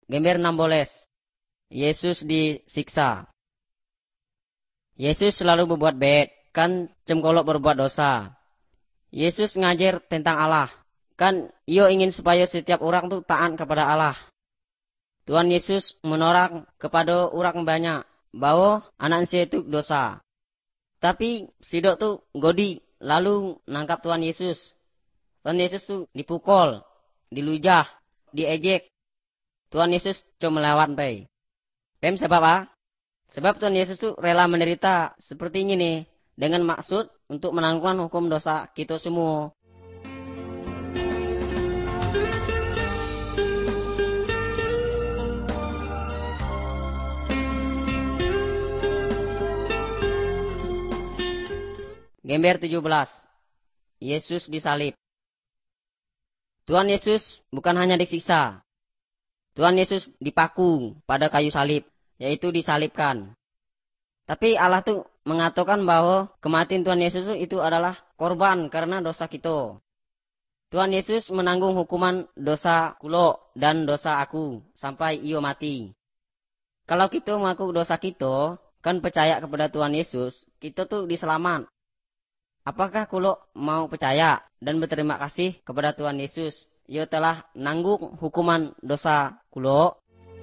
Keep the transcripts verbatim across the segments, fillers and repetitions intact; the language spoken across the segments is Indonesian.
Gambar enam belas. Yesus disiksa. Yesus selalu berbuat baik, kan cemkolok berbuat dosa. Yesus ngajar tentang Allah, kan ia ingin supaya setiap orang tuh taat kepada Allah. Tuhan Yesus menorang kepada orang banyak bahwa anak manusia itu dosa. Tapi sidok tuh godi lalu nangkap Tuhan Yesus. Tuhan Yesus tuh dipukul, dilujah, diejek. Tuhan Yesus cuma melawan pai. Pem sebab apa? Sebab Tuhan Yesus tuh rela menderita seperti ini nih, dengan maksud untuk menanggung hukum dosa kita semua. Gambar tujuh belas. Yesus disalib. Tuhan Yesus bukan hanya disiksa. Tuhan Yesus dipaku pada kayu salib, yaitu disalibkan. Tapi Allah tuh mengatakan bahwa kematian Tuhan Yesus itu adalah korban karena dosa kita. Tuhan Yesus menanggung hukuman dosa kulo dan dosa aku sampai ia mati. Kalau kita mengaku dosa kita, kan percaya kepada Tuhan Yesus, kita tuh diselamat. Apakah kulo mau percaya dan berterima kasih kepada Tuhan Yesus? Ia telah nanggung hukuman dosa kulo.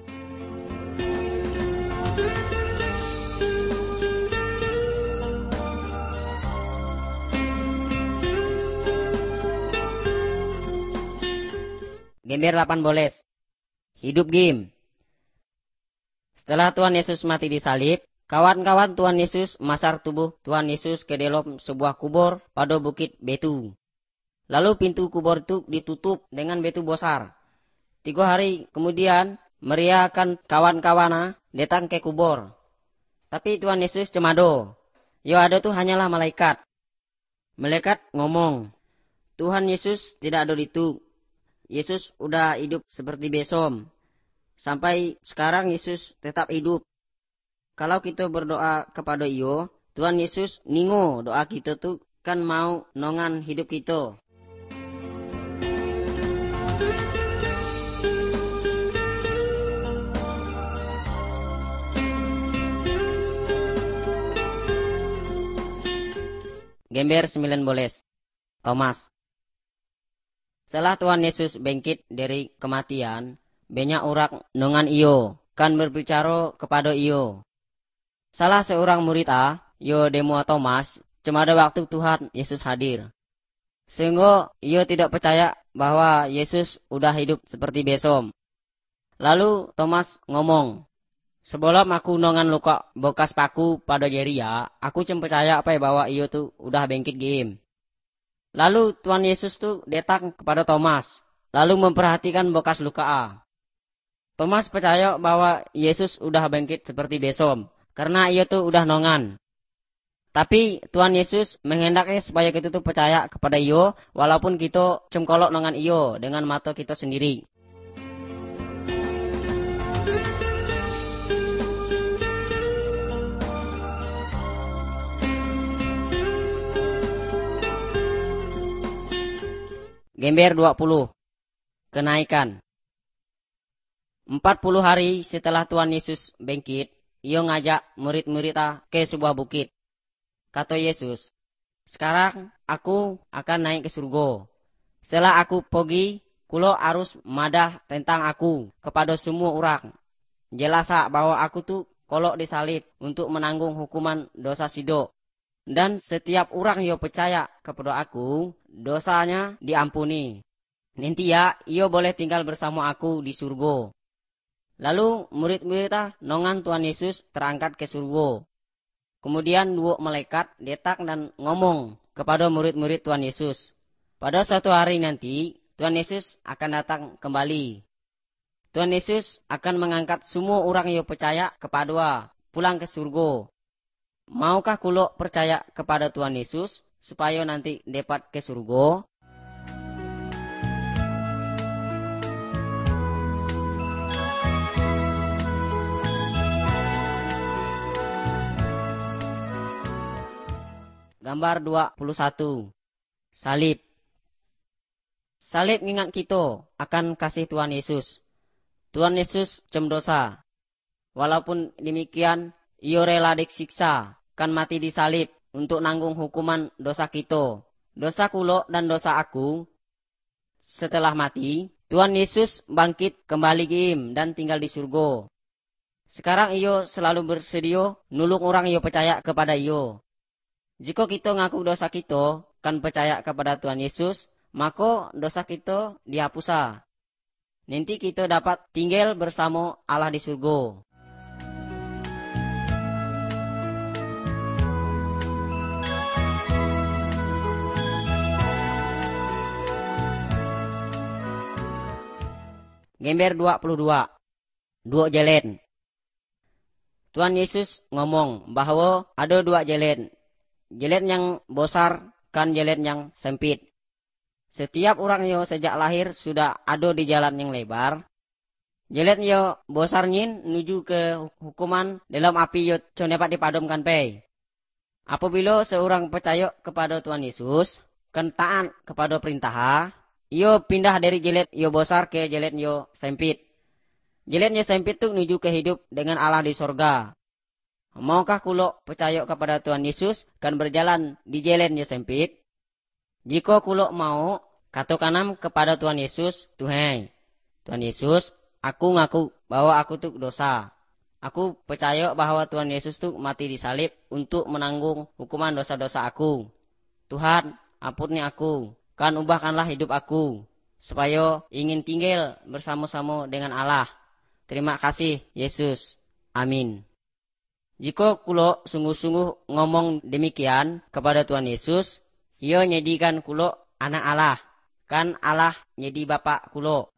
Gambar delapan belas. Hidup game. Setelah Tuhan Yesus mati disalib, kawan-kawan Tuhan Yesus masar tubuh Tuhan Yesus ke dalam sebuah kubur pada bukit Betu. Lalu pintu kubur itu ditutup dengan batu besar. Tiga hari kemudian, Maria akan kawan-kawana datang ke kubur. Tapi Tuhan Yesus cemado. Yo ada tuh hanyalah malaikat. Malaikat ngomong, Tuhan Yesus tidak ada itu. Yesus udah hidup seperti besom. Sampai sekarang Yesus tetap hidup. Kalau kita berdoa kepada iyo, Tuhan Yesus ningo doa kita tuh kan mau nongan hidup kita. Gambar sembilan belas. Thomas. Setelah Tuhan Yesus bangkit dari kematian, banyak orang nongan iyo, kan berbicara kepada iyo. Salah seorang murid A, yo demo Thomas, cuma ada waktu Tuhan Yesus hadir. Sehingga iyo tidak percaya bahwa Yesus udah hidup seperti besom. Lalu Thomas ngomong, sebelum aku nongan luka bekas paku pada jari ya, aku cuma percaya apa ya bahwa iyo tuh udah bangkit game. Lalu Tuhan Yesus tuh datang kepada Thomas, lalu memperhatikan bekas luka A. Thomas percaya bahwa Yesus udah bangkit seperti besom, karena iyo tuh udah nongan. Tapi Tuhan Yesus menghendaki supaya kita tuh percaya kepada iyo, walaupun kita cemkolok nongan iyo dengan mata kita sendiri. Gambar dua puluh. Kenaikan. Empat puluh hari setelah Tuhan Yesus bangkit, ia ngajak murid-muridnya ke sebuah bukit. Kata Yesus, sekarang aku akan naik ke surga. Setelah aku pergi, kulo harus madah tentang aku kepada semua orang. Jelasa bahwa aku tuh kolok disalib untuk menanggung hukuman dosa sido. Dan setiap orang yang percaya kepada aku, dosanya diampuni. Nanti ya, ia boleh tinggal bersama aku di surga. Lalu murid-muridnya nongan Tuhan Yesus terangkat ke surga. Kemudian dua malaikat datang dan ngomong kepada murid-murid Tuhan Yesus. Pada suatu hari nanti, Tuhan Yesus akan datang kembali. Tuhan Yesus akan mengangkat semua orang yang percaya kepada pulang ke surga. Maukah kulo percaya kepada Tuhan Yesus supaya nanti dapat ke surga? Gambar dua puluh satu. Salib. Salib mengingat kita akan kasih Tuhan Yesus. Tuhan Yesus cem dosa. Walaupun demikian, iyo rela disiksa, kan mati disalib untuk nanggung hukuman dosa kita. Dosa kulo dan dosa aku. Setelah mati, Tuhan Yesus bangkit kembali giim dan tinggal di surga. Sekarang iyo selalu bersedia nulung orang iyo percaya kepada iyo. Jika kita ngaku dosa kita, kan percaya kepada Tuhan Yesus, maka dosa kita dihapusa. Nanti kita dapat tinggal bersama Allah di surga. Gambar dua puluh dua. Dua jalan. Tuhan Yesus ngomong bahwa ada dua jalan. Jalan yang besar kan jalan yang sempit. Setiap orang yo sejak lahir sudah ada di jalan yang lebar. Jalan yo besar nyin menuju ke hukuman dalam api yo co dapat dipadamkan pe. Apabila seorang percaya kepada Tuhan Yesus, kan taat kepada perintah, yo pindah dari jalan yo besar ke jalan yo sempit. Jalan yo sempit tu menuju ke hidup dengan Allah di sorga. Maukah kulo percaya kepada Tuhan Yesus kan berjalan di jalan yo sempit? Jika kulo mau, katakanam kepada Tuhan Yesus, Tuhan, Tuhan Yesus, aku ngaku bahwa aku tuh dosa. Aku percaya bahwa Tuhan Yesus tuh mati disalib untuk menanggung hukuman dosa-dosa aku. Tuhan, ampuni aku, kan ubahkanlah hidup aku, supaya ingin tinggal bersama-sama dengan Allah. Terima kasih, Yesus. Amin. Jika kulo sungguh-sungguh ngomong demikian kepada Tuhan Yesus, ia nyedikan kulo anak Allah, kan Allah nyedi Bapak kulo.